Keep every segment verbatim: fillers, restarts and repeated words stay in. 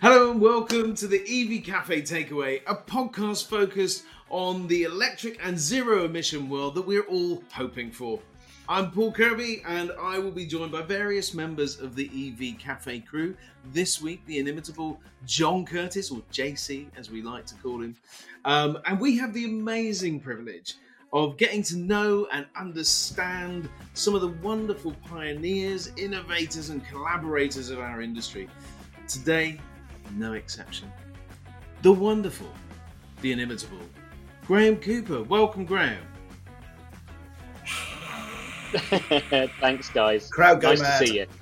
Hello and welcome to the E V Cafe Takeaway, a podcast focused on the electric and zero emission world that we're all hoping for. I'm Paul Kirby and I will be joined by various members of the E V Cafe crew. This week, the inimitable John Curtis, or J C as we like to call him. Um, and we have the amazing privilege of getting to know and understand some of the wonderful pioneers, innovators and collaborators of our industry. Today, no exception. The wonderful, the inimitable, Graham Cooper. Welcome, Graham. Thanks, guys. Crowd go nice mad. to see you.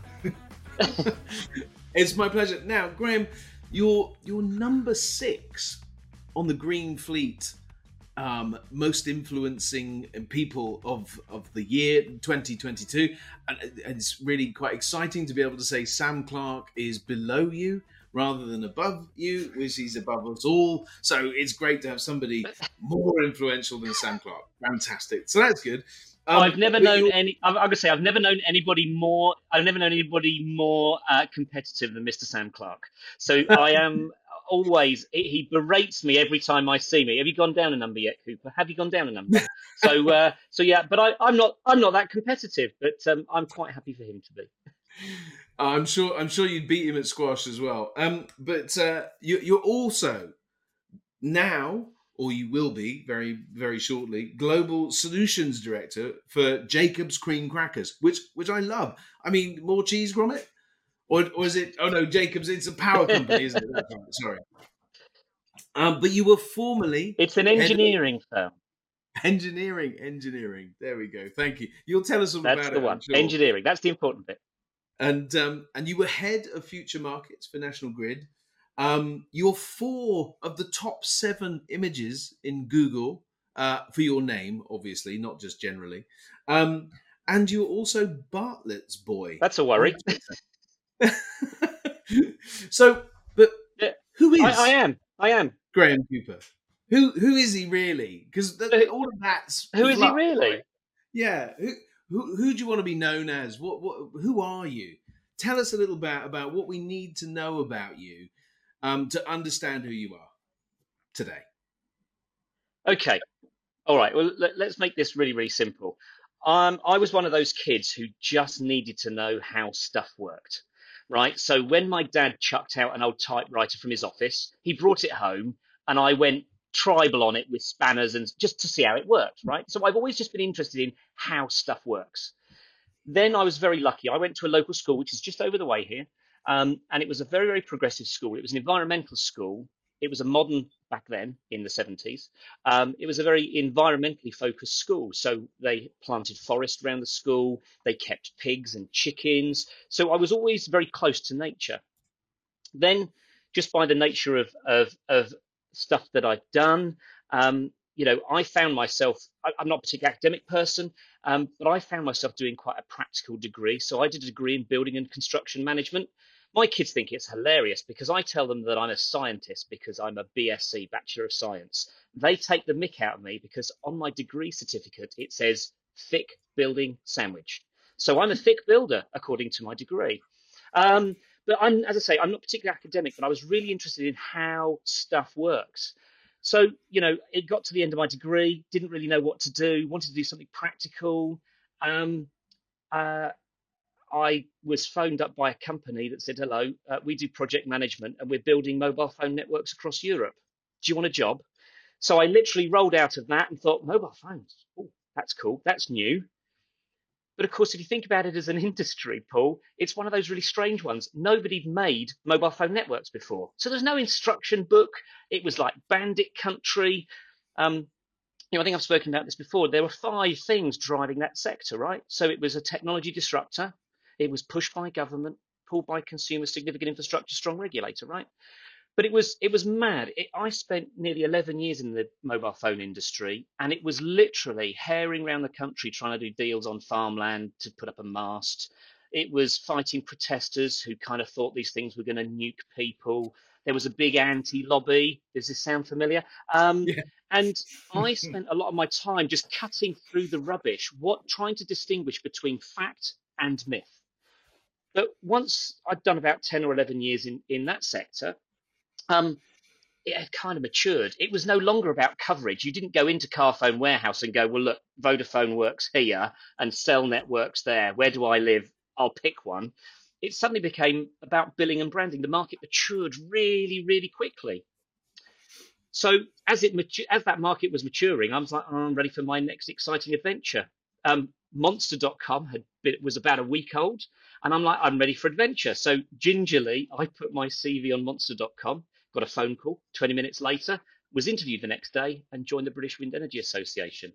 It's my pleasure. Now, Graham, you're you're number six on the Green Fleet um, most influencing people of of the year twenty twenty-two, and it's really quite exciting to be able to say Sam Clark is below you rather than above you, which he's above us all. So it's great to have somebody more influential than Sam Clark. Fantastic. So that's good. Um, I've never but known you're- any. I'm, I'm gonna say I've never known anybody more. I've never known anybody more uh, competitive than Mister Sam Clark. So I am always. He he berates me every time I see me. Have you gone down a number yet, Cooper? Have you gone down a number? so uh, so yeah, but I, I'm not. I'm not that competitive. But um, I'm quite happy for him to be. I'm sure. I'm sure you'd beat him at squash as well. Um, but uh, you, you're also now, or you will be very, very shortly, global solutions director for Jacob's Cream Crackers, which which I love. I mean, more cheese, Gromit, or or is it? Oh no, Jacob's. It's a power company, isn't it? That's right. Sorry. Um, but you were formerly It's an head of engineering firm. engineering. Engineering. There we go. Thank you. You'll tell us all That's about the it. one. I'm sure. Engineering. That's the important bit. And um, and you were head of future markets for National Grid. Um, you're four of the top seven images in Google uh, for your name, obviously, not just generally. Um, and you're also Bartlett's boy. That's a worry. So, but Yeah, who is I, I am. I am. Graham Cooper? Who who is he really? Because Who- all of that's Who is he fluff, really? right? Yeah. Who who who do you want to be known as? What what? Who are you? Tell us a little bit about what we need to know about you um, to understand who you are today. Okay. All right. Well, let, let's make this really, really simple. Um, I was one of those kids who just needed to know how stuff worked, right? So when my dad chucked out an old typewriter from his office, he brought it home and I went tribal on it with spanners and just to see how it worked, right? So I've always just been interested in how stuff works. Then I was very lucky. I went to a local school, which is just over the way here. Um, and it was a very, very progressive school. It was an environmental school. It was a modern back then in the seventies. Um, it was a very environmentally focused school. So they planted forest around the school. They kept pigs and chickens. So I was always very close to nature. Then, just by the nature of, of, of stuff that I'd done, um, you know, I found myself, I, I'm not a particular academic person, um, but I found myself doing quite a practical degree. So I did a degree in building and construction management. My kids think it's hilarious because I tell them that I'm a scientist because I'm a B S c, Bachelor of Science. They take the mick out of me because on my degree certificate, it says thick building sandwich. So I'm a thick builder, according to my degree. Um, but I'm, as I say, I'm not particularly academic, but I was really interested in how stuff works. So, you know, it got to the end of my degree, didn't really know what to do, wanted to do something practical. Um, uh, I was phoned up by a company that said, hello, uh, we do project management and we're building mobile phone networks across Europe. Do you want a job? So I literally rolled out of that and thought, mobile phones, oh, that's cool, that's new. But of course, if you think about it as an industry, Paul, it's one of those really strange ones. Nobody made mobile phone networks before. So there's no instruction book. It was like bandit country. Um, you know, I think I've spoken about this before. There were five things driving that sector, right? So it was a technology disruptor. It was pushed by government, pulled by consumers, significant infrastructure, strong regulator, right? But it was it was mad. It, I spent nearly eleven years in the mobile phone industry, and it was literally herring around the country trying to do deals on farmland to put up a mast. It was fighting protesters who kind of thought these things were going to nuke people. There was a big anti-lobby. Does this sound familiar? Um, Yeah. and I spent a lot of my time just cutting through the rubbish, what trying to distinguish between fact and myth. But once I'd done about ten or eleven years in, in that sector, um, it had kind of matured. It was no longer about coverage. You didn't go into Carphone Warehouse and go, well, look, Vodafone works here and Cellnet works there. Where do I live? I'll pick one. It suddenly became about billing and branding. The market matured really, really quickly. So as it matu- as that market was maturing, I was like, oh, I'm ready for my next exciting adventure. Um, Monster dot com had been, was about a week old, and I'm like, I'm ready for adventure. So gingerly, I put my C V on Monster dot com, got a phone call. twenty minutes later, was interviewed the next day, and joined the British Wind Energy Association.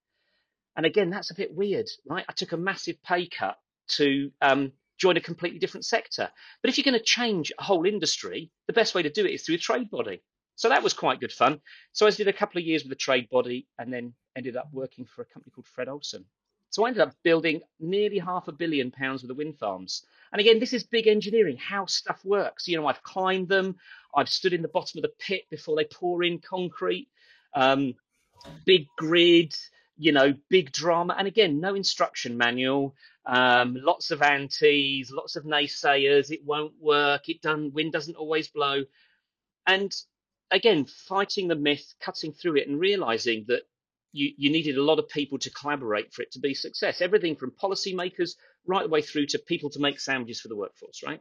And again, that's a bit weird, right? I took a massive pay cut to um, join a completely different sector. But if you're going to change a whole industry, the best way to do it is through a trade body. So that was quite good fun. So I did a couple of years with the trade body and then ended up working for a company called Fred Olsen. So I ended up building nearly half a billion pounds worth of wind farms. And again, this is big engineering, how stuff works. You know, I've climbed them. I've stood in the bottom of the pit before they pour in concrete. Um, big grid, you know, big drama. And again, no instruction manual, um, lots of antis, lots of naysayers. It won't work. It doesn't, wind doesn't always blow. And again, fighting the myth, cutting through it and realizing that you, you needed a lot of people to collaborate for it to be a success. Everything from policymakers right the way through to people to make sandwiches for the workforce, right?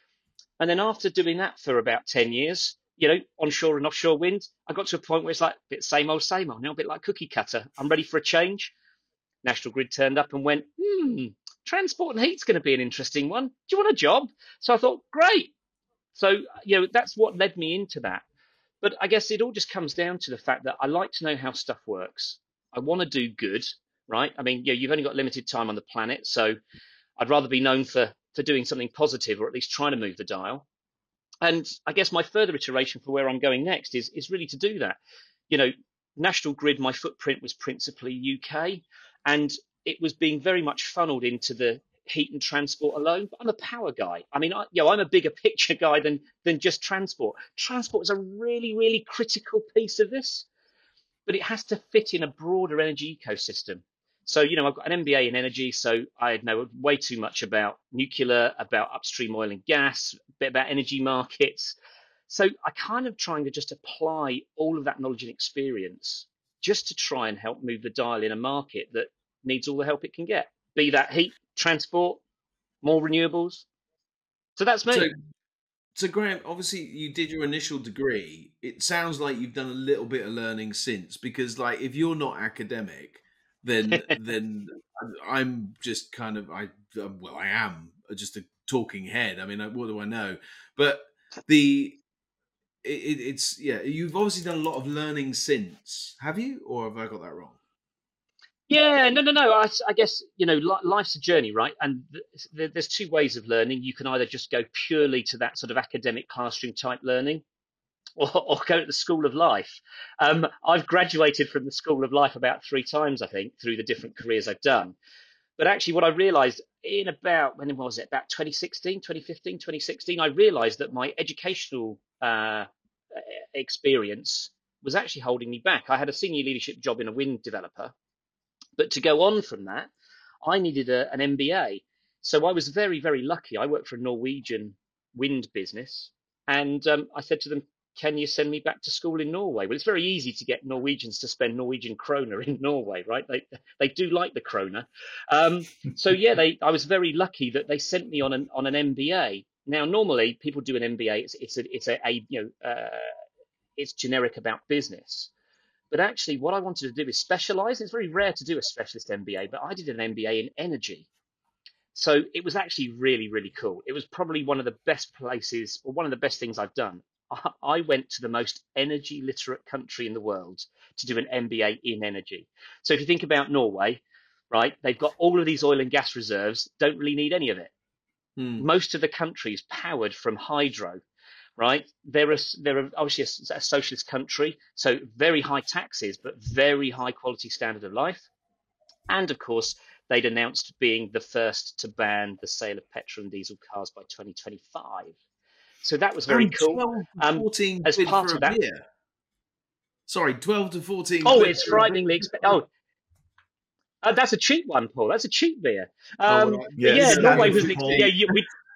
And then after doing that for about ten years, you know, onshore and offshore wind, I got to a point where it's like a bit same old, same old, now a bit like cookie cutter. I'm ready for a change. National Grid turned up and went, hmm, transport and heat's going to be an interesting one. Do you want a job? So I thought, great. So, you know, that's what led me into that. But I guess it all just comes down to the fact that I like to know how stuff works. I want to do good, right? I mean, you know, you've only got limited time on the planet, so I'd rather be known for, for doing something positive or at least trying to move the dial. And I guess my further iteration for where I'm going next is, is really to do that. You know, National Grid, my footprint was principally U K, and it was being very much funneled into the heat and transport alone. But I'm a power guy. I mean, I, you know, I'm a bigger picture guy than than just transport. Transport is a really, really critical piece of this, but it has to fit in a broader energy ecosystem. So, you know, I've got an M B A in energy, so I know way too much about nuclear, about upstream oil and gas, a bit about energy markets. So I kind of trying to just apply all of that knowledge and experience just to try and help move the dial in a market that needs all the help it can get, be that heat, transport, more renewables. So that's me. So, so Graham, obviously you did your initial degree. It sounds like you've done a little bit of learning since, because like if you're not academic, then then I'm just kind of I well I am just a talking head. I mean, what do I know? But the it, it's yeah, you've obviously done a lot of learning since, have you, or have I got that wrong? Yeah, no, no, no. I, I guess, you know, li- life's a journey, right? And th- th- there's two ways of learning. You can either just go purely to that sort of academic classroom type learning, or, or go to the school of life. Um, I've graduated from the school of life about three times, I think, through the different careers I've done. But actually, what I realized in about, when was it, about twenty sixteen, twenty fifteen, twenty sixteen, I realized that my educational uh, experience was actually holding me back. I had a senior leadership job in a wind developer. But to go on from that, I needed a, an M B A. So I was very, very lucky. I worked for a Norwegian wind business. And um, I said to them, can you send me back to school in Norway? Well, it's very easy to get Norwegians to spend Norwegian kroner in Norway, right? They they do like the kroner. Um, so, yeah, they I was very lucky that they sent me on an, on an M B A. Now, normally people do an M B A. It's, it's, a, it's a, a, you know, uh, it's generic about business. But actually, what I wanted to do is specialize. It's very rare to do a specialist M B A, but I did an M B A in energy. So it was actually really, really cool. It was probably one of the best places, or one of the best things I've done. I went to the most energy literate country in the world to do an M B A in energy. So if you think about Norway, right, they've got all of these oil and gas reserves, don't really need any of it. Hmm. Most of the country is powered from hydro. Right, they're a, they're a, obviously a, a socialist country, so very high taxes, but very high quality standard of life. And of course, they'd announced being the first to ban the sale of petrol and diesel cars by twenty twenty-five. So that was very and cool. twelve to um, fourteen as part of that, beer. Sorry, twelve to fourteen. Oh, it's frighteningly expensive. Oh, uh, that's a cheap one, Paul. That's a cheap beer. Um, oh, well, yeah, yeah Norway was. Yeah, you, we.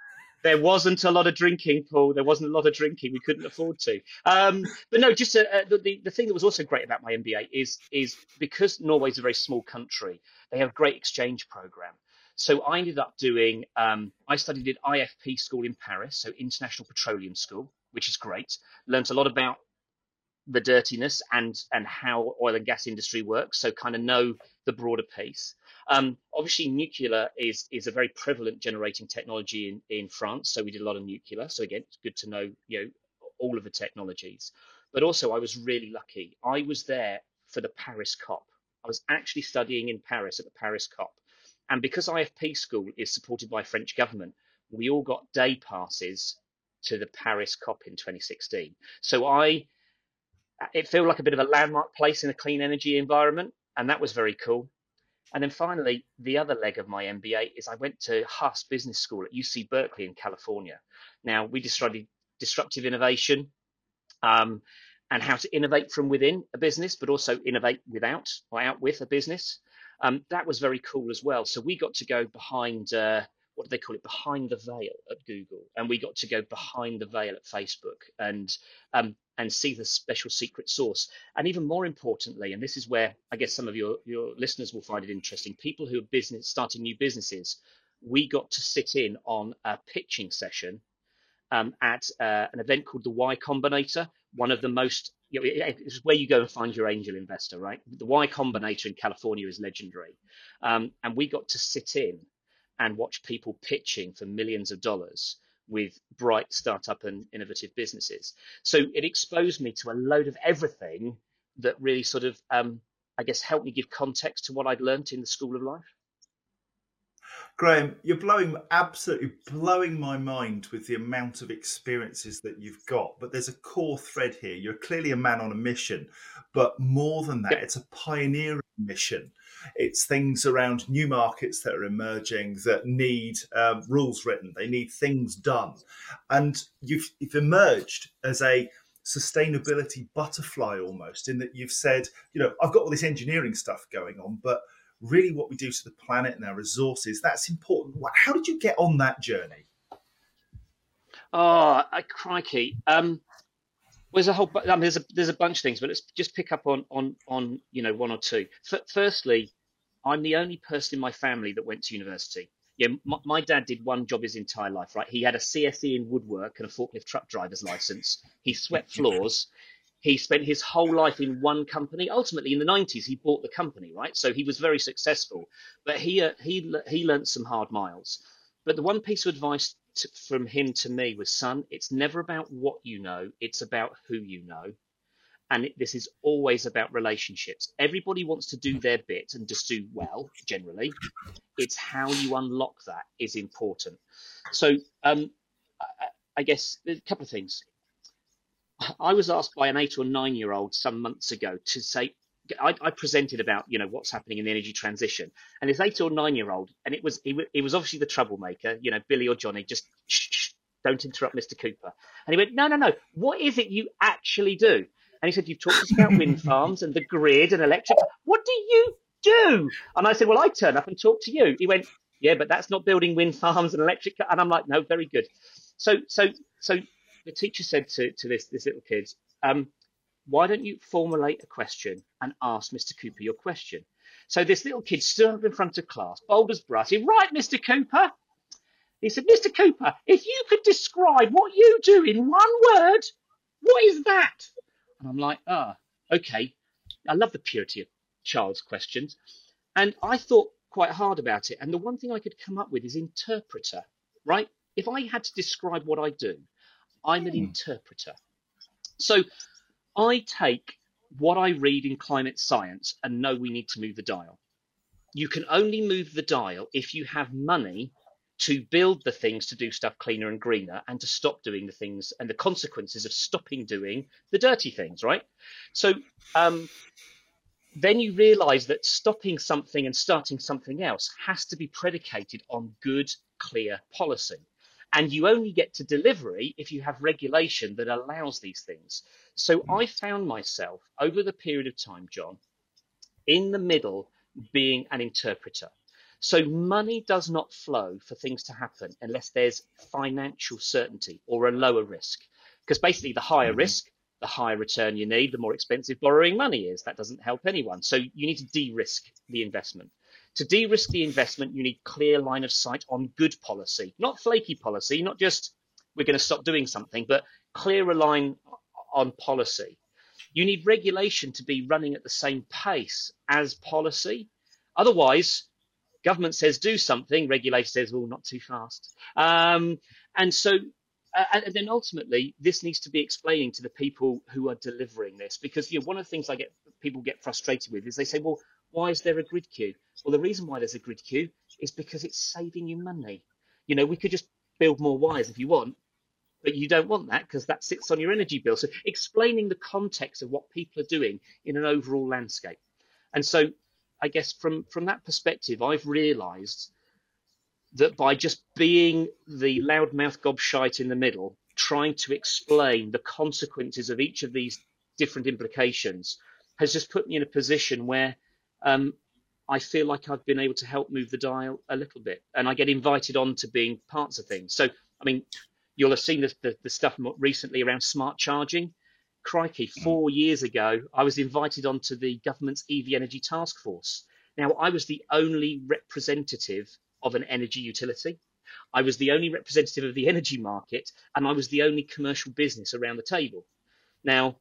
There wasn't a lot of drinking, Paul. There wasn't a lot of drinking. We couldn't afford to. Um, but no, just uh, uh, the, the thing that was also great about my M B A is is because Norway's a very small country, they have a great exchange program. So I ended up doing, um, I studied at I F P school in Paris, so International Petroleum School, which is great. Learned a lot about the dirtiness and and how oil and gas industry works, so kind of know the broader piece. Um, obviously, nuclear is is a very prevalent generating technology in in France, so we did a lot of nuclear. So again, it's good to know you know all of the technologies. But also, I was really lucky. I was there for the Paris COP. I was actually studying in Paris at the Paris COP, and because I F P school is supported by French government, we all got day passes to the Paris COP in twenty sixteen. So I it felt like a bit of a landmark place in a clean energy environment, and that was very cool. And then finally, the other leg of my M B A is I went to Haas Business School at U C Berkeley in California. Now, we just studied disruptive innovation um, and how to innovate from within a business, but also innovate without or out with a business. Um, that was very cool as well. So we got to go behind, uh, what do they call it, behind the veil at Google, and we got to go behind the veil at Facebook, and um, and see the special secret sauce. And even more importantly, and this is where I guess some of your, your listeners will find it interesting, people who are business starting new businesses, we got to sit in on a pitching session um, at uh, an event called the Y Combinator, one of the most, you know, it's where you go and find your angel investor, right? The Y Combinator in California is legendary. Um, and we got to sit in and watch people pitching for millions of dollars with bright startup and innovative businesses. So it exposed me to a load of everything that really sort of, um, I guess, helped me give context to what I'd learned in the School of Life. Graham, you're blowing, absolutely blowing my mind with the amount of experiences that you've got. But there's a core thread here. You're clearly a man on a mission, but more than that, Yeah. it's a pioneering mission. It's things around new markets that are emerging that need um, rules written. They need things done. And you've, you've emerged as a sustainability butterfly almost, in that you've said, you know, I've got all this engineering stuff going on, but really what we do to the planet and our resources, that's important. How did you get on that journey? Oh, I, crikey. Um, there's a whole, I mean, there's a there's a bunch of things, but let's just pick up on on on you know one or two. F- firstly, I'm the only person in my family that went to university. Yeah, my, my dad did one job his entire life, right? He had a C S E in woodwork and a forklift truck driver's license. He swept floors. He spent his whole life in one company. Ultimately, in the nineties, he bought the company, right? So he was very successful. But he uh, he he learned some hard miles. But the one piece of advice to, from him to me was, son, it's never about what you know. It's about who you know. And it, this is always about relationships. Everybody wants to do their bit and just do well, generally. It's how you unlock that is important. So um, I, I guess a couple of things. I was asked by an eight or nine year old some months ago to say, I, I presented about, you know, what's happening in the energy transition, and this eight or nine year old, and it was, he, he was obviously the troublemaker, you know, Billy or Johnny, just shh, shh, don't interrupt Mister Cooper. And he went, no, no, no, what is it you actually do? And he said, you've talked to us about wind farms and the grid and electric. What do you do? And I said, well, I turn up and talk to you. He went, yeah, but that's not building wind farms and electric. And I'm like, no, very good. So, so, so the teacher said to, to this, this little kid, um, why don't you formulate a question and ask Mister Cooper your question? So this little kid stood up in front of class, bold as brass. He, right, Mister Cooper. He said, Mister Cooper, if you could describe what you do in one word, what is that? And I'm like, ah, oh, okay. I love the purity of child's questions. And I thought quite hard about it. And the one thing I could come up with is interpreter, right? If I had to describe what I do, I'm an interpreter. So I take what I read in climate science and know we need to move the dial. You can only move the dial if you have money to build the things to do stuff cleaner and greener, and to stop doing the things and the consequences of stopping doing the dirty things, right? So um, then you realize that stopping something and starting something else has to be predicated on good, clear policy. And you only get to delivery if you have regulation that allows these things. So I found myself over the period of time, John, in the middle being an interpreter. So money does not flow for things to happen unless there's financial certainty or a lower risk. Because basically the higher Mhm. risk, the higher return you need, the more expensive borrowing money is. That doesn't help anyone. So you need to de-risk the investment. To de-risk the investment, you need clear line of sight on good policy, not flaky policy, not just we're going to stop doing something, but clearer line on policy. You need regulation to be running at the same pace as policy. Otherwise, government says do something, regulator says, well, not too fast. Um, and so, uh, and then ultimately, this needs to be explaining to the people who are delivering this, because you know, one of the things I get people get frustrated with is they say, well, why is there a grid queue? Well, the reason why there's a grid queue is because it's saving you money. You know, we could just build more wires if you want, but you don't want that because that sits on your energy bill. So explaining the context of what people are doing in an overall landscape. And so I guess from, from that perspective, I've realized that by just being the loudmouth gobshite in the middle, trying to explain the consequences of each of these different implications has just put me in a position where um, I feel like I've been able to help move the dial a little bit, and I get invited on to being parts of things. So, I mean, you'll have seen the, the, the stuff recently around smart charging. Crikey, four years ago, I was invited onto the government's E V Energy Task Force. Now, I was the only representative of an energy utility. I was the only representative of the energy market, and I was the only commercial business around the table. Now,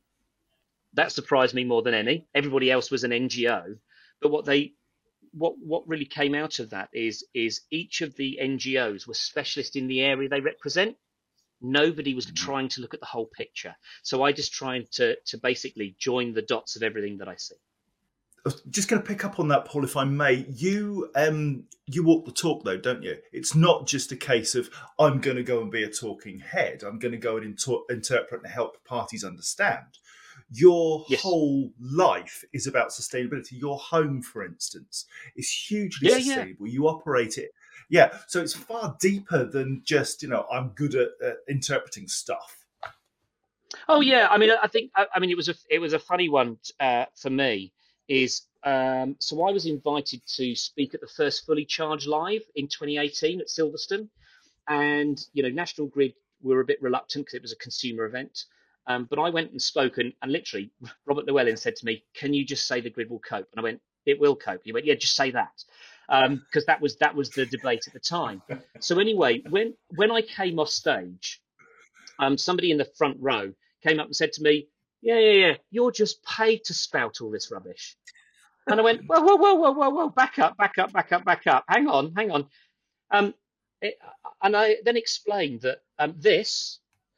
that surprised me more than any. Everybody else was an N G O, but what they what what really came out of that is is each of the N G Os was specialist in the area they represent. Nobody was trying to look at the whole picture. So I just tried to to basically join the dots of everything that I see. I was just going to pick up on that, Paul, if I may. You um, you walk the talk, though, don't you? It's not just a case of I'm going to go and be a talking head. I'm going to go and inter- interpret and help parties understand. Your Yes. whole life is about sustainability. Your home, for instance, is hugely Yeah, sustainable. Yeah. You operate it. Yeah. So it's far deeper than just, you know, I'm good at uh, interpreting stuff. Oh, yeah. I mean, I think, I, I mean, it was a, it was a funny one uh, for me is, um, so I was invited to speak at the first Fully Charged Live in twenty eighteen at Silverstone. And, you know, National Grid were a bit reluctant because it was a consumer event. Um, but I went and spoke, and, and literally, Robert Llewellyn said to me, "Can you just say the grid will cope?" And I went, "It will cope." He went, "Yeah, just say that," because um, that was that was the debate at the time. So anyway, when when I came off stage, um, somebody in the front row came up and said to me, "Yeah, yeah, yeah, you're just paid to spout all this rubbish." And I went, "Whoa, whoa, whoa, whoa, whoa, whoa, back up, back up, back up, back up. Hang on, hang on." Um, it, and I then explained that um, this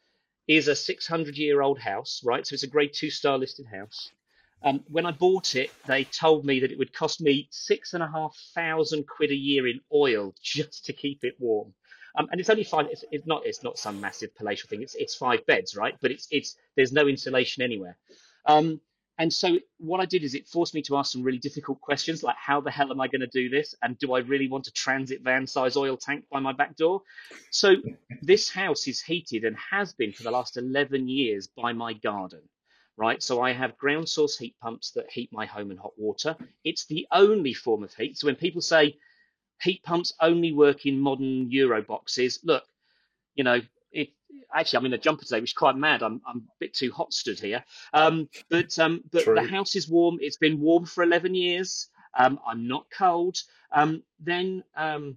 is a six hundred year old house, right? So it's a grade two star listed house. Um, when I bought it, they told me that it would cost me six and a half thousand quid a year in oil just to keep it warm. Um, and it's only five. It's, it's not. It's not some massive palatial thing. It's it's five beds, right? But it's it's there's no insulation anywhere. Um, and so what I did is it forced me to ask some really difficult questions, like how the hell am I going to do this? And do I really want a transit van size oil tank by my back door? So this house is heated and has been for the last eleven years by my garden, right? So I have ground source heat pumps that heat my home and hot water. It's the only form of heat. So when people say heat pumps only work in modern Euro boxes, look, you know, it, actually, I'm in a jumper today, which is quite mad. I'm, I'm a bit too hot stood here. Um, but um, but True. the house is warm. It's been warm for eleven years. Um, I'm not cold. Um, then um,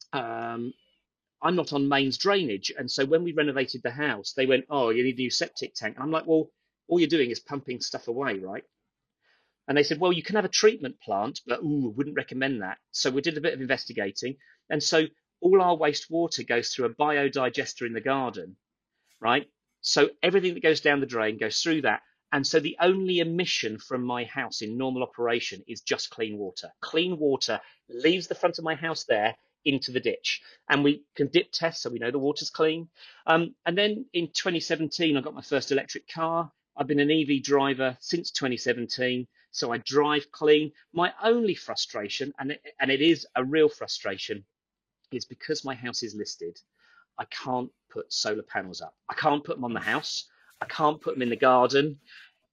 um, I'm not on mains drainage. And so when we renovated the house, they went, "Oh, you need a new septic tank." And I'm like, "Well, all you're doing is pumping stuff away, right?" And they said, "Well, you can have a treatment plant, but ooh, wouldn't recommend that." So we did a bit of investigating. And so all our wastewater goes through a biodigester in the garden, right? So everything that goes down the drain goes through that. And so the only emission from my house in normal operation is just clean water. Clean water leaves the front of my house there into the ditch. And we can dip test so we know the water's clean. Um, and then in twenty seventeen, I got my first electric car. I've been an E V driver since twenty seventeen. So I drive clean. My only frustration, and it, and it is a real frustration, is because my house is listed, I can't put solar panels up. I can't put them on the house. I can't put them in the garden.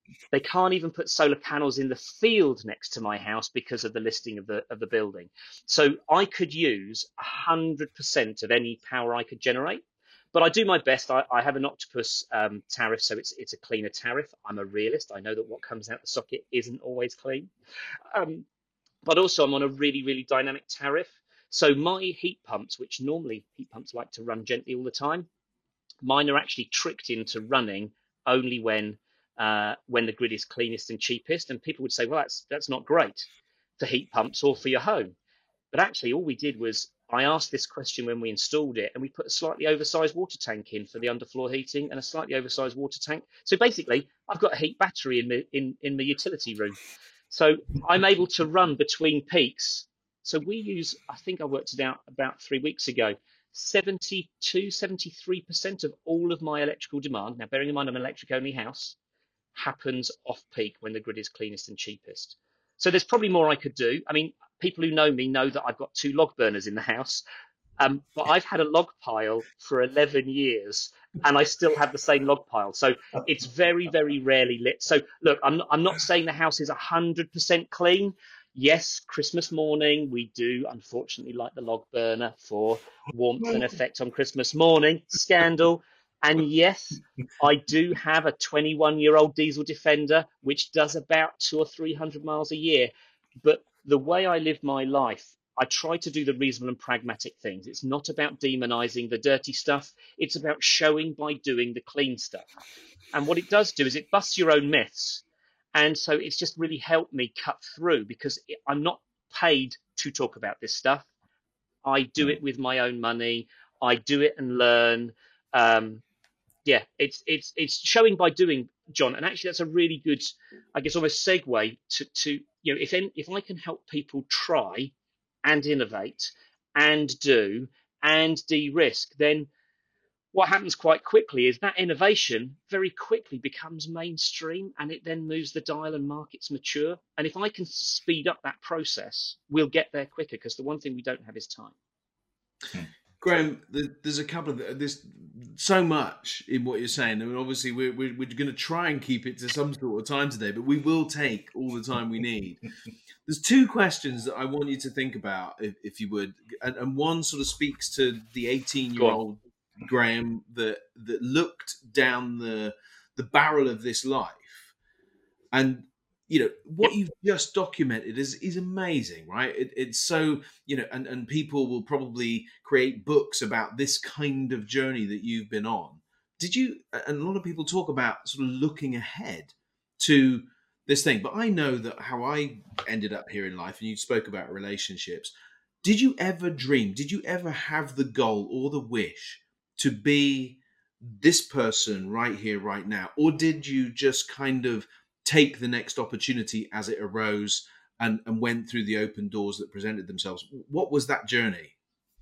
They can't even put solar panels in the field next to my house because of the listing of the of the building. So I could use one hundred percent of any power I could generate. But I do my best. I, I have an Octopus um, tariff, so it's it's a cleaner tariff. I'm a realist. I know that what comes out the socket isn't always clean. Um, but also I'm on a really, really dynamic tariff. So my heat pumps, which normally heat pumps like to run gently all the time, mine are actually tricked into running only when uh, when the grid is cleanest and cheapest. And people would say, well, that's that's not great for heat pumps or for your home. But actually, all we did was I asked this question when we installed it, and we put a slightly oversized water tank in for the underfloor heating and a slightly oversized water tank. So basically, I've got a heat battery in the in, in the utility room. So I'm able to run between peaks. So we use, I think I worked it out about three weeks ago, seventy-two, seventy-three percent of all of my electrical demand, now bearing in mind I'm an electric only house, happens off peak when the grid is cleanest and cheapest. So there's probably more I could do. I mean, people who know me know that I've got two log burners in the house, um, but I've had a log pile for eleven years and I still have the same log pile. So it's very, very rarely lit. So look, I'm not, I'm not saying the house is one hundred percent clean. Yes, Christmas morning, we do unfortunately light the log burner for warmth and effect on Christmas morning. Scandal. And yes, I do have a twenty-one-year-old diesel Defender, which does about two or three hundred miles a year. But the way I live my life, I try to do the reasonable and pragmatic things. It's not about demonizing the dirty stuff. It's about showing by doing the clean stuff. And what it does do is it busts your own myths. And so it's just really helped me cut through because I'm not paid to talk about this stuff. I do it with my own money. I do it and learn. Um, yeah, it's it's it's showing by doing, John. And actually, that's a really good, I guess, almost segue to to you know, if if I can help people try and innovate and do and de-risk, then what happens quite quickly is that innovation very quickly becomes mainstream and it then moves the dial and markets mature. And if I can speed up that process, we'll get there quicker because the one thing we don't have is time. Graham, there's a couple of there's so much in what you're saying. I mean, obviously, we're we're, we're going to try and keep it to some sort of time today, but we will take all the time we need. There's two questions that I want you to think about, if, if you would, and, and one sort of speaks to the eighteen-year-old Graham that that looked down the the barrel of this life, and you know what you've just documented is is amazing, right? It, it's so you know, and and people will probably create books about this kind of journey that you've been on. Did you? And a lot of people talk about sort of looking ahead to this thing, but I know that how I ended up here in life, and you spoke about relationships. Did you ever dream? Did you ever have the goal or the wish to be this person right here, right now? Or did you just kind of take the next opportunity as it arose and, and went through the open doors that presented themselves? What was that journey?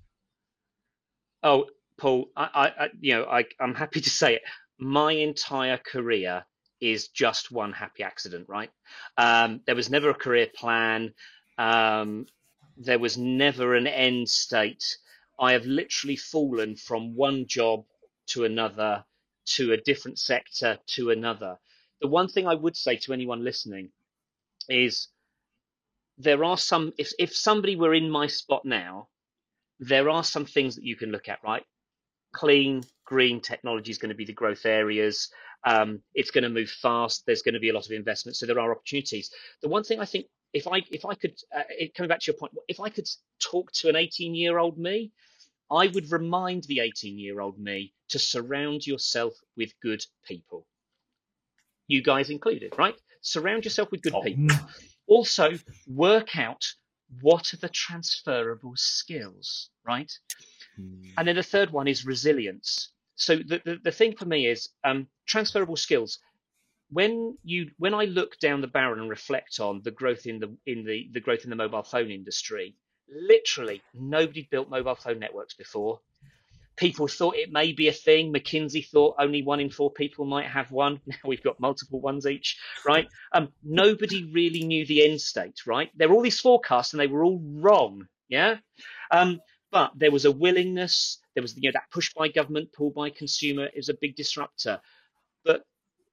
Oh, Paul, I, I you know, I, I'm happy to say it. My entire career is just one happy accident, right? Um, there was never a career plan. Um, there was never an end state. I have literally fallen from one job to another, to a different sector, to another. The one thing I would say to anyone listening is there are some, if, if somebody were in my spot now, there are some things that you can look at, right? Clean, green technology is going to be the growth areas. Um, it's going to move fast. There's going to be a lot of investment. So there are opportunities. The one thing I think, if I if I could, uh, coming back to your point, if I could talk to an eighteen-year-old me, I would remind the eighteen-year-old me to surround yourself with good people. You guys included, right? Surround yourself with good oh. people. Also, work out what are the transferable skills, right? Mm. And then the third one is resilience. So the, the, the thing for me is um, transferable skills. When you when I look down the barrel and reflect on the growth in the in the, the growth in the mobile phone industry, literally nobody built mobile phone networks before. People thought it may be a thing. McKinsey thought only one in four people might have one. Now we've got multiple ones each, right? Um, nobody really knew the end state, right? There were all these forecasts and they were all wrong, yeah? Um, but there was a willingness. There was, you know, that push by government, pull by consumer is a big disruptor. But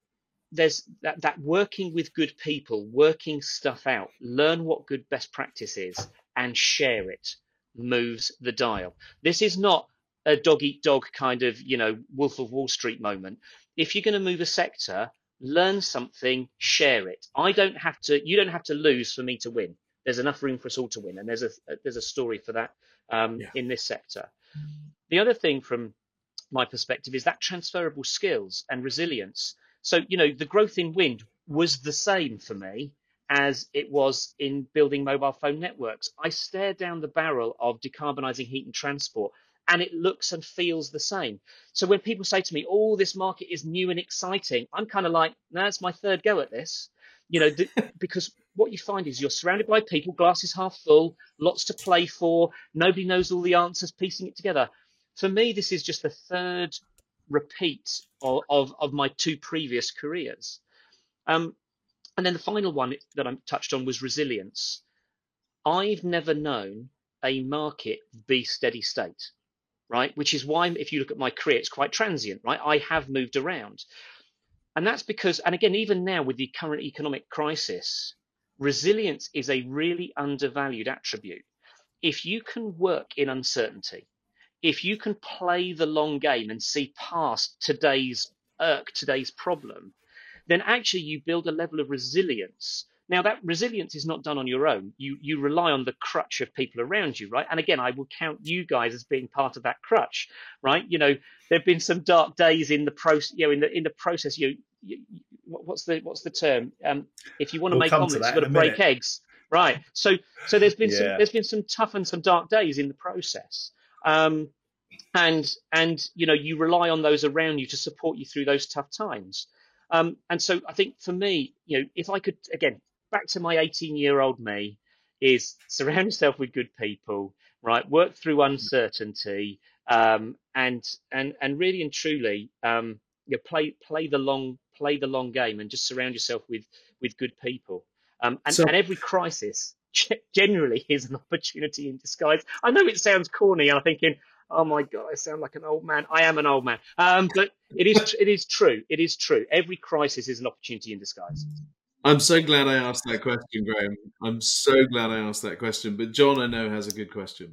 there's that, that working with good people, working stuff out, learn what good best practice is and share it moves the dial. This is not a dog eat dog kind of, you know, Wolf of Wall Street moment. If you're going to move a sector, learn something, share it. I don't have to, you don't have to lose for me to win. There's enough room for us all to win. And there's a, there's a story for that um, yeah. in this sector. The other thing from my perspective is that transferable skills and resilience. So, you know, the growth in wind was the same for me as it was in building mobile phone networks. I stare down the barrel of decarbonising heat and transport, and it looks and feels the same. So when people say to me, oh, this market is new and exciting, I'm kind of like, no, it's my third go at this. You know, th- because what you find is you're surrounded by people, glass is half full, lots to play for, nobody knows all the answers, piecing it together. For me, this is just the third repeat of, of, of my two previous careers. Um, and then the final one that I touched on was resilience. I've never known a market be steady state, right? Which is why, if you look at my career, it's quite transient, right? I have moved around. And that's because, and again, even now with the current economic crisis, resilience is a really undervalued attribute. If you can work in uncertainty, if you can play the long game and see past today's irk, today's problem, then actually you build a level of resilience. Now, that resilience is not done on your own. You you rely on the crutch of people around you, right? And again, I will count you guys as being part of that crutch, right? You know, there've been some dark days in the process. You know, in the in the process, you, you what's the what's the term? Um, if you want to we'll make omelets, you've got to break minute. eggs, right? So so there's been yeah. some there's been some tough and some dark days in the process. Um, and and you know, you rely on those around you to support you through those tough times. Um, and so I think for me, you know, if I could, again, back to my eighteen year old me, is surround yourself with good people, right? Work through uncertainty, um, and and and really and truly, um, you know, play play the long play the long game, and just surround yourself with with good people. Um, and, so, and every crisis generally is an opportunity in disguise. I know it sounds corny, and I'm thinking, oh my God, I sound like an old man. I am an old man, um, but it is it is true. It is true. Every crisis is an opportunity in disguise. I'm so glad I asked that question, Graham. I'm so glad I asked that question. But John, I know, has a good question.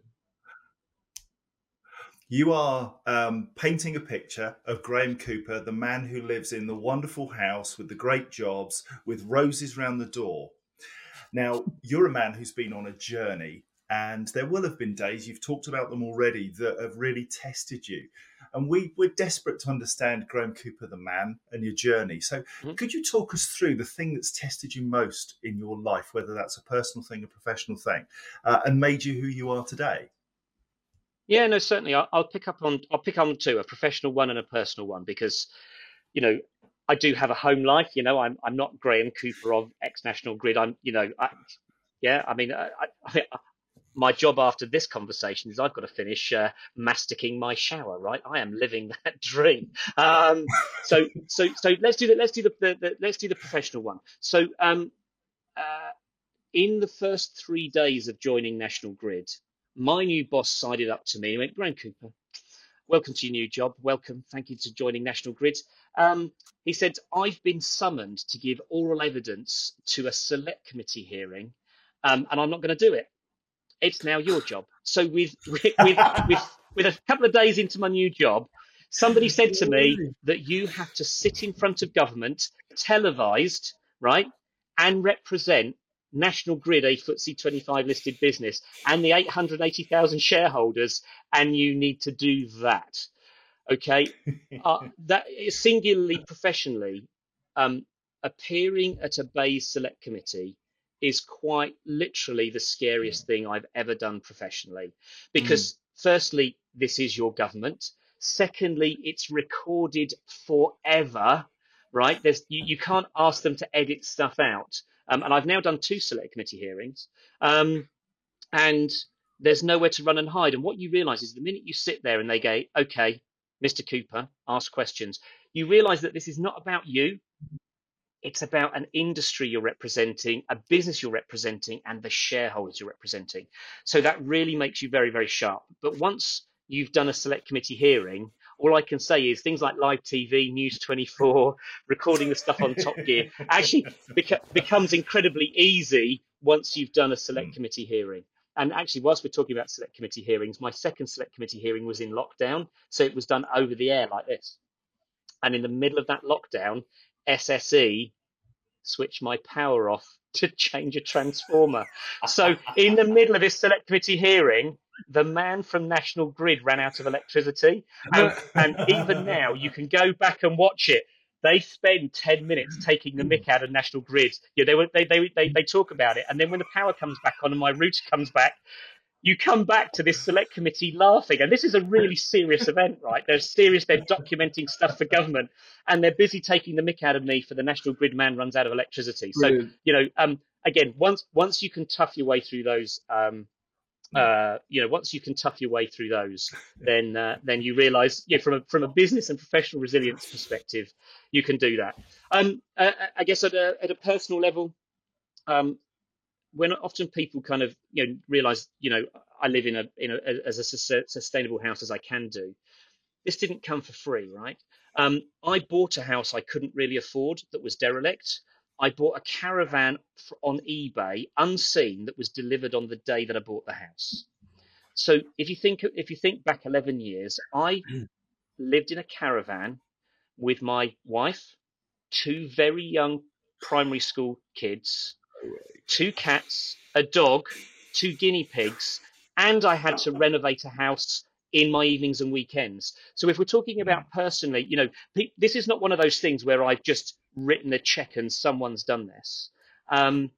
You are um, painting a picture of Graham Cooper, the man who lives in the wonderful house with the great jobs, with roses round the door. Now, you're a man who's been on a journey, and there will have been days, you've talked about them already, that have really tested you. And we, we're desperate to understand Graham Cooper, the man, and your journey. So mm-hmm. could you talk us through the thing that's tested you most in your life, whether that's a personal thing, a professional thing, uh, and made you who you are today? Yeah, no, certainly. I'll, I'll pick up on, I'll pick on two, a professional one and a personal one, because, you know, I do have a home life. You know, I'm I'm not Graham Cooper of ex-National Grid. I'm, you know, I, yeah, I mean, I, I, I my job after this conversation is I've got to finish uh, masticking my shower, right? I am living that dream. Um, so, so, so let's do the let's do the, the, the let's do the professional one. So, um, uh, in the first three days of joining National Grid, my new boss sided up to me and went, Graham Cooper, welcome to your new job. Welcome. Thank you for joining National Grid. Um, he said, I've been summoned to give oral evidence to a select committee hearing, um, and I'm not going to do it. It's now your job. So with with, with with with a couple of days into my new job, somebody said to me that you have to sit in front of government, televised, right, and represent National Grid, a F T S E twenty-five listed business, and the eight hundred eighty thousand shareholders, and you need to do that. Okay, uh, that is singularly professionally, um, appearing at a Bayes Select Committee is quite literally the scariest thing I've ever done professionally, because mm. firstly, this is your government. Secondly, it's recorded forever, right? There's you, you can't ask them to edit stuff out. Um, and I've now done two select committee hearings, um, and there's nowhere to run and hide. And what you realise is the minute you sit there and they go, okay, Mister Cooper, ask questions, you realise that this is not about you. It's about an industry you're representing, a business you're representing, and the shareholders you're representing. So that really makes you very, very sharp. But once you've done a select committee hearing, all I can say is things like live T V, News twenty-four, recording the stuff on Top Gear actually beca- becomes incredibly easy once you've done a select committee hearing. And actually, whilst we're talking about select committee hearings, my second select committee hearing was in lockdown. So it was done over the air like this. And in the middle of that lockdown, S S E switched my power off to change a transformer. So in the middle of this select committee hearing, the man from National Grid ran out of electricity. And, and even now, you can go back and watch it. They spend ten minutes taking the mick out of National Grid. Yeah, they, were, they, they, they, they talk about it. And then when the power comes back on and my router comes back, you come back to this select committee laughing. And this is a really serious event, right? They're serious. They're documenting stuff for government. And they're busy taking the mick out of me for the National Grid man runs out of electricity. Brilliant. So, you know, um, again, once once you can tough your way through those, um, uh, you know, once you can tough your way through those, then uh, then you realise, yeah, from a from a business and professional resilience perspective, you can do that. Um, uh, I guess at a at a personal level, um, when often people kind of you know realise, you know, I live in a in a as a sustainable house as I can do. This didn't come for free, right? Um, I bought a house I couldn't really afford that was derelict. I bought a caravan on eBay, unseen, that was delivered on the day that I bought the house. So if you think if you think back eleven years, I lived in a caravan with my wife, two very young primary school kids, two cats, a dog, two guinea pigs, and I had to renovate a house in my evenings and weekends. So if we're talking about personally, you know, this is not one of those things where I've just written a check and someone's done this. Um,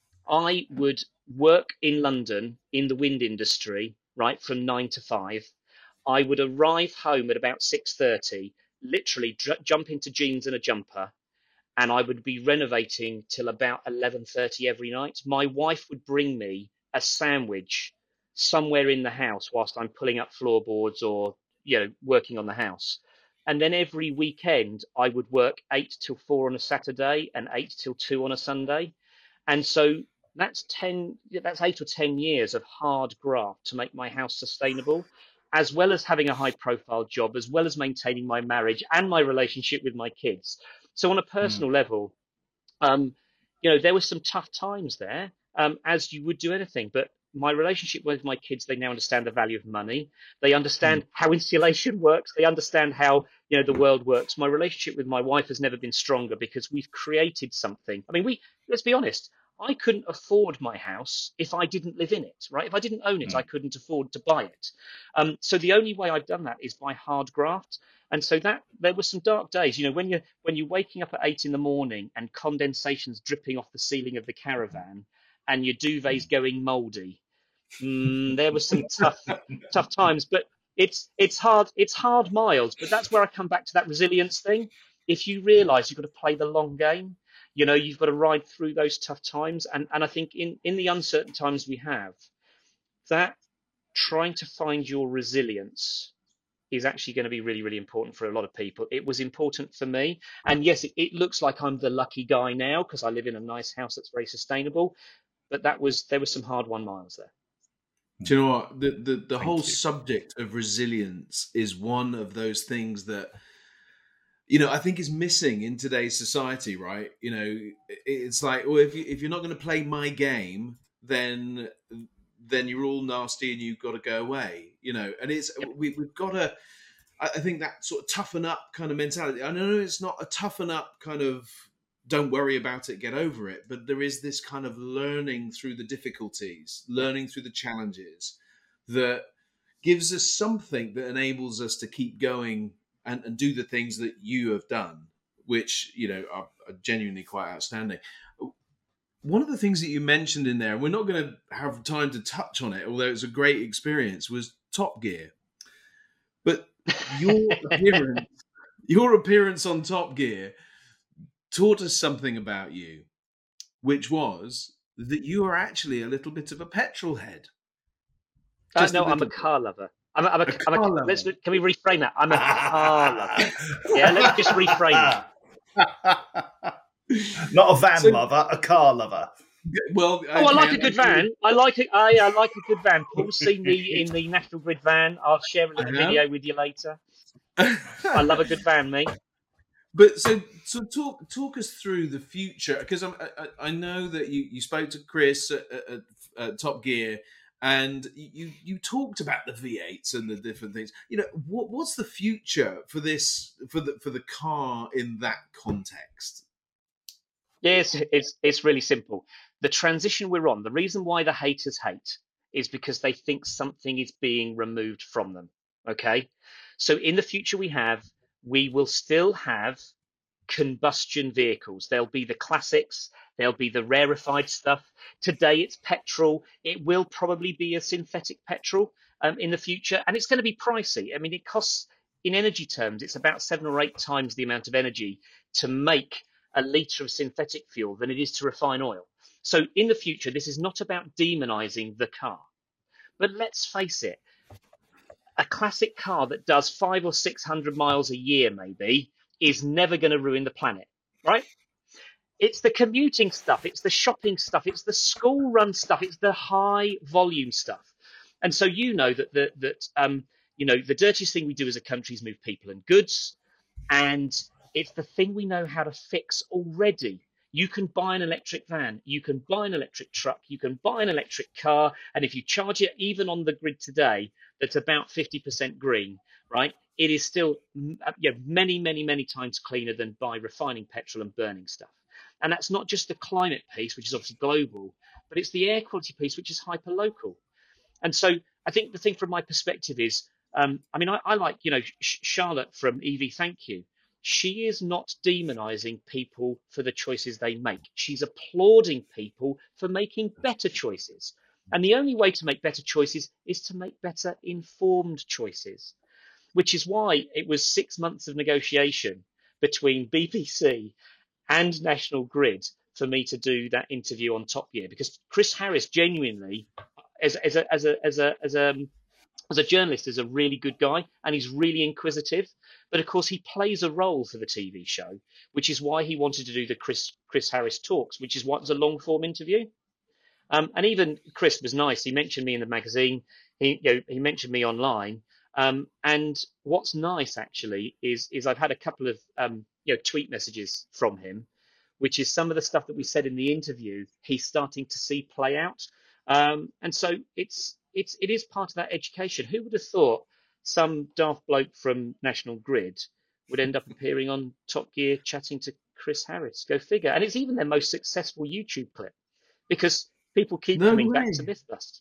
I would work in London in the wind industry, right, from nine to five. I would arrive home at about six thirty, literally dr- jump into jeans and a jumper, and I would be renovating till about eleven thirty every night. My wife would bring me a sandwich somewhere in the house whilst I'm pulling up floorboards or, you know, working on the house. And then every weekend I would work eight till four on a Saturday and eight till two on a Sunday. And so that's ten, that's eight or ten years of hard graft to make my house sustainable, as well as having a high profile job, as well as maintaining my marriage and my relationship with my kids. So on a personal mm. level, um, you know, there were some tough times there, um, as you would do anything, but my relationship with my kids, they now understand the value of money. They understand mm. how insulation works. They understand how, you know, the world works. My relationship with my wife has never been stronger because we've created something. I mean, we, let's be honest, I couldn't afford my house if I didn't live in it, right? If I didn't own it, mm. I couldn't afford to buy it. Um, so the only way I've done that is by hard graft. And so that there were some dark days, you know, when you're, when you're waking up at eight in the morning and condensation's dripping off the ceiling of the caravan and your duvet's going mouldy. Mm, there were some tough, tough times, but it's it's hard. It's hard miles, but that's where I come back to that resilience thing. If you realise you've got to play the long game, you know, you've got to ride through those tough times. And and I think in in the uncertain times we have, that trying to find your resilience is actually going to be really, really important for a lot of people. It was important for me. And yes, it, it looks like I'm the lucky guy now because I live in a nice house that's very sustainable. But that was there were some hard won miles there. Do you know what? The the, the whole you. subject of resilience is one of those things that, you know, I think is missing in today's society, right? You know, it's like, well, if, you, if you're not going to play my game, then then you're all nasty and you've got to go away, you know. And it's we, we've got to, I think that sort of toughen up kind of mentality. I know it's not a toughen up kind of, don't worry about it, get over it. But there is this kind of learning through the difficulties, learning through the challenges that gives us something that enables us to keep going and, and do the things that you have done, which, you know, are, are genuinely quite outstanding. One of the things that you mentioned in there, and we're not going to have time to touch on it, although it's a great experience, was Top Gear. But your appearance, your appearance on Top Gear taught us something about you, which was that you are actually a little bit of a petrol head. Uh, no, I'm a car lover. I'm a, I'm a, a, I'm a lover. Let's, can we reframe that? I'm a car lover. Yeah, let's just reframe that. Not a van so, lover, a car lover. Well, okay, oh, I like a good van. I like it. I, I like a good van. Paul's seen me in the National Grid van. I'll share a little video with you later. I love a good van, me. But so, so talk talk us through the future, because I, I know that you, you spoke to Chris at, at, at Top Gear, and you you talked about the V eights and the different things. You know, what what's the future for this for the for the car in that context? Yes, it's it's really simple. The transition we're on, the reason why the haters hate is because they think something is being removed from them. Okay, so in the future we have we will still have combustion vehicles. There'll be the classics, there'll be the rarefied stuff. Today it's petrol. It will probably be a synthetic petrol um, in the future, and it's going to be pricey. I mean, it costs, in energy terms, it's about seven or eight times the amount of energy to make a litre of synthetic fuel than it is to refine oil. So in the future, this is not about demonizing the car. But let's face it, a classic car that does five or six hundred miles a year, maybe, is never going to ruin the planet, right? It's the commuting stuff, it's the shopping stuff, it's the school run stuff, it's the high volume stuff. And so you know that the, that um, you know the dirtiest thing we do as a country is move people and goods, and it's the thing we know how to fix already. You can buy an electric van, you can buy an electric truck, you can buy an electric car, and if you charge it even on the grid today, that's about fifty percent green, right? It is still you know, many, many, many times cleaner than by refining petrol and burning stuff. And that's not just the climate piece, which is obviously global, but it's the air quality piece, which is hyper local. And so I think the thing from my perspective is, um, I mean, I, I like, you know, Sh- Charlotte from E V Thank You. She is not demonizing people for the choices they make. She's applauding people for making better choices. And the only way to make better choices is to make better informed choices, which is why it was six months of negotiation between B B C and National Grid for me to do that interview on Top Gear, because Chris Harris genuinely, as, as a as a as a as a as a journalist, is a really good guy, and he's really inquisitive. But of course, he plays a role for the T V show, which is why he wanted to do the Chris Chris Harris Talks, which is what was a long form interview. Um, and even Chris was nice. He mentioned me in the magazine. He you know, he mentioned me online. Um, and what's nice actually is is I've had a couple of um, you know tweet messages from him, which is some of the stuff that we said in the interview. He's starting to see play out, um, and so it's it's it is part of that education. Who would have thought some daft bloke from National Grid would end up appearing on Top Gear chatting to Chris Harris? Go figure. And it's even their most successful YouTube clip, because people keep No coming way. back to Mythbusters.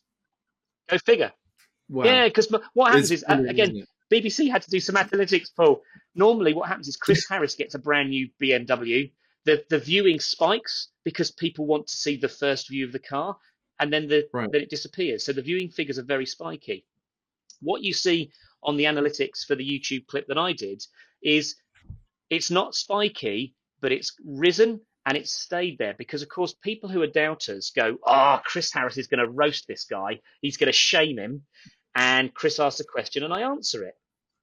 Go figure. Wow. Yeah, because what happens It's is, uh, brilliant, again, isn't it? B B C had to do some analytics, Paul. Normally what happens is Chris Harris gets a brand new B M W. The the viewing spikes because people want to see the first view of the car, and then the Right. then it disappears. So the viewing figures are very spiky. What you see on the analytics for the YouTube clip that I did is it's not spiky, but it's risen and it's stayed there because, of course, people who are doubters go, oh, Chris Harris is going to roast this guy. He's going to shame him. And Chris asks a question and I answer it.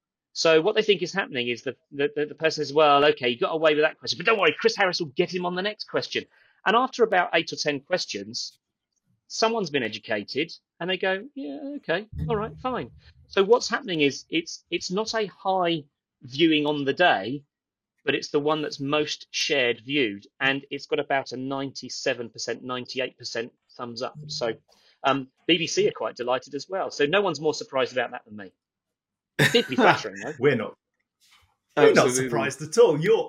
So what they think is happening is that the, the, the person says, well, okay, you got away with that question, but don't worry, Chris Harris will get him on the next question. And after about eight or ten questions, someone's been educated and they go, yeah, okay, all right, fine. So what's happening is it's it's not a high viewing on the day, but it's the one that's most shared viewed, and it's got about a ninety-seven percent, ninety-eight percent thumbs up. So um, B B C are quite delighted as well. So no one's more surprised about that than me. Deeply flattering, though. We're not. We're not Absolutely. surprised at all. You're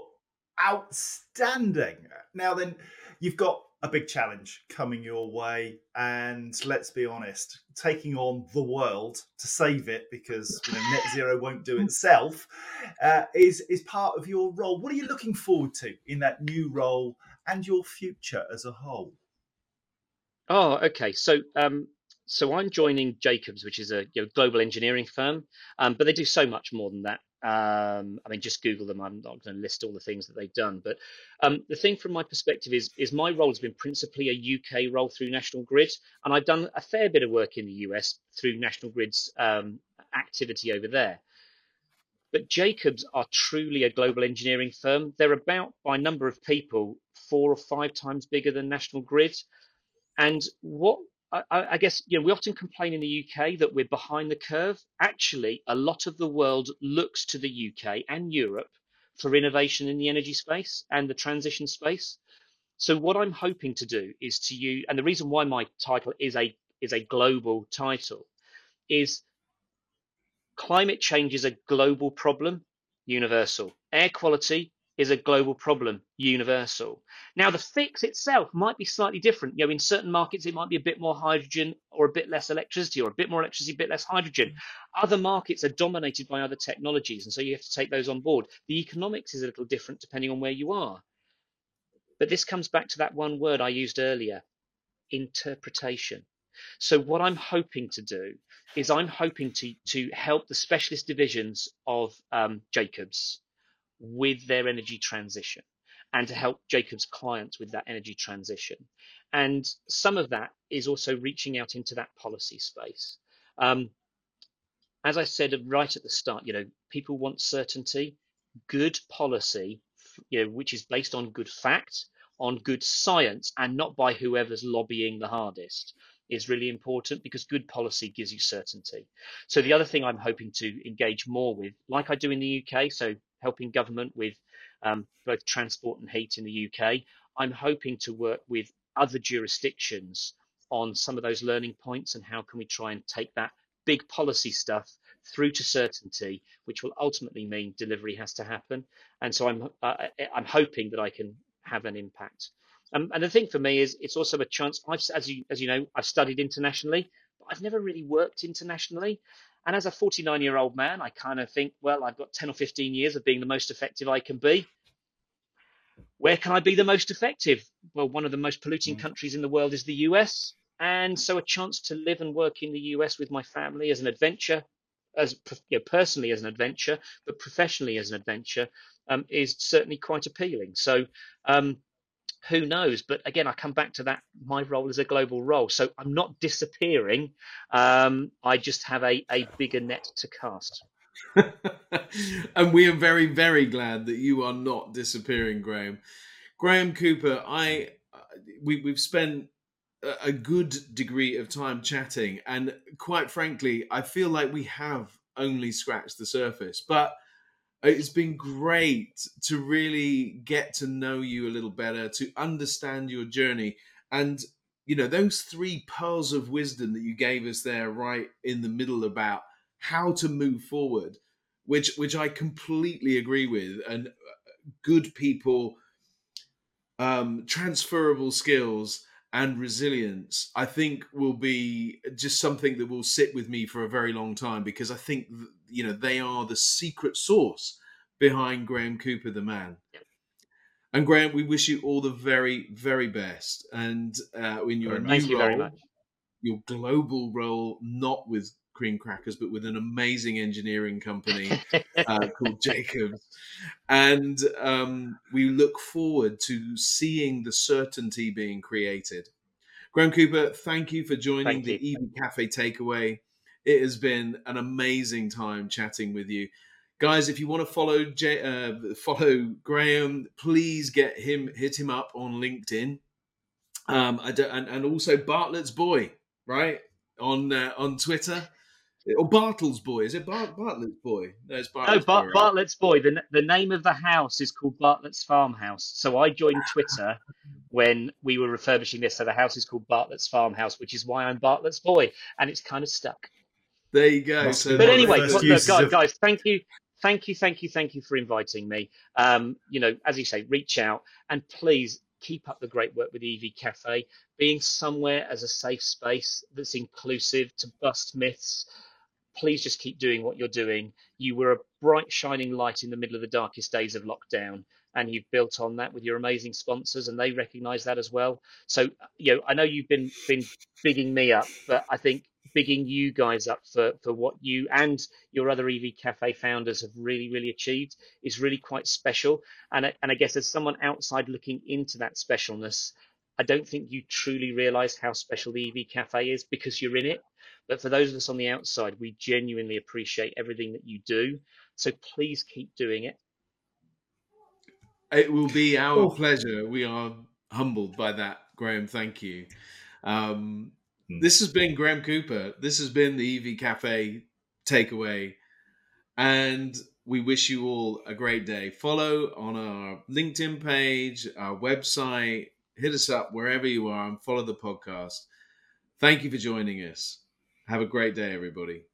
outstanding. Now then, you've got a big challenge coming your way, and let's be honest, taking on the world to save it, because you know, net zero won't do itself, uh, is is part of your role. What are you looking forward to in that new role and your future as a whole? Oh, okay. So, um, so I'm joining Jacobs, which is a you know, global engineering firm, um, but they do so much more than that. Um, I mean, just Google them. I'm not going to list all the things that they've done, but um, the thing from my perspective is, is my role has been principally a U K role through National Grid, and I've done a fair bit of work in the U S through National Grid's um, activity over there. But Jacobs are truly a global engineering firm. They're about, by number of people, four or five times bigger than National Grid. And what I, I guess, you know, we often complain in the U K that we're behind the curve. Actually, a lot of the world looks to the U K and Europe for innovation in the energy space and the transition space. So what I'm hoping to do is to use, and the reason why my title is a is a global title, is climate change is a global problem, universal. Air quality is a global problem, universal. Now, the fix itself might be slightly different. You know, in certain markets, it might be a bit more hydrogen or a bit less electricity, or a bit more electricity, a bit less hydrogen. Other markets are dominated by other technologies, and so you have to take those on board. The economics is a little different depending on where you are. But this comes back to that one word I used earlier, interpretation. So what I'm hoping to do is I'm hoping to, to help the specialist divisions of um, Jacobs with their energy transition, and to help Jacobs clients with that energy transition. And some of that is also reaching out into that policy space. Um, as I said right at the start, you know, people want certainty. Good policy, you know, which is based on good fact, on good science, and not by whoever's lobbying the hardest, is really important, because good policy gives you certainty. So the other thing I'm hoping to engage more with, like I do in the U K, so helping government with um, both transport and heat in the U K, I'm hoping to work with other jurisdictions on some of those learning points, and how can we try and take that big policy stuff through to certainty, which will ultimately mean delivery has to happen. And so I'm uh, I'm hoping that I can have an impact. Um, and the thing for me is, it's also a chance. I've, as you as you know, I've studied internationally, but I've never really worked internationally. And as a forty-nine-year-old man, I kind of think, well, I've got ten or fifteen years of being the most effective I can be. Where can I be the most effective? Well, one of the most polluting countries in the world is the U S. And so a chance to live and work in the U S with my family as an adventure, as you know, personally as an adventure, but professionally as an adventure, um, is certainly quite appealing. So um, who knows? But again, I come back to that. My role is a global role. So I'm not disappearing. Um, I just have a, a bigger net to cast. And we are very, very glad that you are not disappearing, Graham. Graham Cooper, I we, we've spent a good degree of time chatting, and quite frankly, I feel like we have only scratched the surface. But it's been great to really get to know you a little better, to understand your journey. And, you know, those three pearls of wisdom that you gave us there right in the middle about how to move forward, which which I completely agree with. And good people, um, transferable skills and resilience, I think, will be just something that will sit with me for a very long time, because I think, you know, they are the secret sauce behind Graham Cooper, the man. And Graham, we wish you all the very, very best. And uh, in your new Thank you role, very much. your global role, not with Cream Crackers, but with an amazing engineering company uh, called Jacobs. And um, we look forward to seeing the certainty being created. Graham Cooper, thank you for joining Thank the you. E V Cafe Takeaway. It has been an amazing time chatting with you. Guys, if you want to follow J- uh, follow Graham, please get him, hit him up on LinkedIn. Um, I don't, and, and also Bartlett's Boy, right? On uh, on Twitter. Or Bartle's Boy. Is it Bart- Bartlett's Boy? No, it's No, Bartlett's Boy. Bart, Right? Bartlett's Boy. The, the name of the house is called Bartlett's Farmhouse. So I joined Twitter when we were refurbishing this. So the house is called Bartlett's Farmhouse, which is why I'm Bartlett's Boy. And it's kind of stuck. There you go. Must So be But one of the anyway, first look, uses guys, of- guys, thank you. Thank you, thank you, thank you for inviting me. Um, you know, as you say, reach out, and please keep up the great work with E V Cafe, being somewhere as a safe space that's inclusive to bust myths. Please just keep doing what you're doing. You were a bright, shining light in the middle of the darkest days of lockdown, and you've built on that with your amazing sponsors, and they recognise that as well. So, you know, I know you've been been bigging me up, but I think bigging you guys up for for what you and your other E V Cafe founders have really, really achieved is really quite special. And I, and I guess as someone outside looking into that specialness, I don't think you truly realise how special the E V Cafe is because you're in it. But for those of us on the outside, we genuinely appreciate everything that you do. So please keep doing it. It will be our Oh. pleasure. We are humbled by that, Graham. Thank you. Um, This has been Graham Cooper. This has been the E V Cafe Takeaway. And we wish you all a great day. Follow on our LinkedIn page, our website. Hit us up wherever you are and follow the podcast. Thank you for joining us. Have a great day, everybody.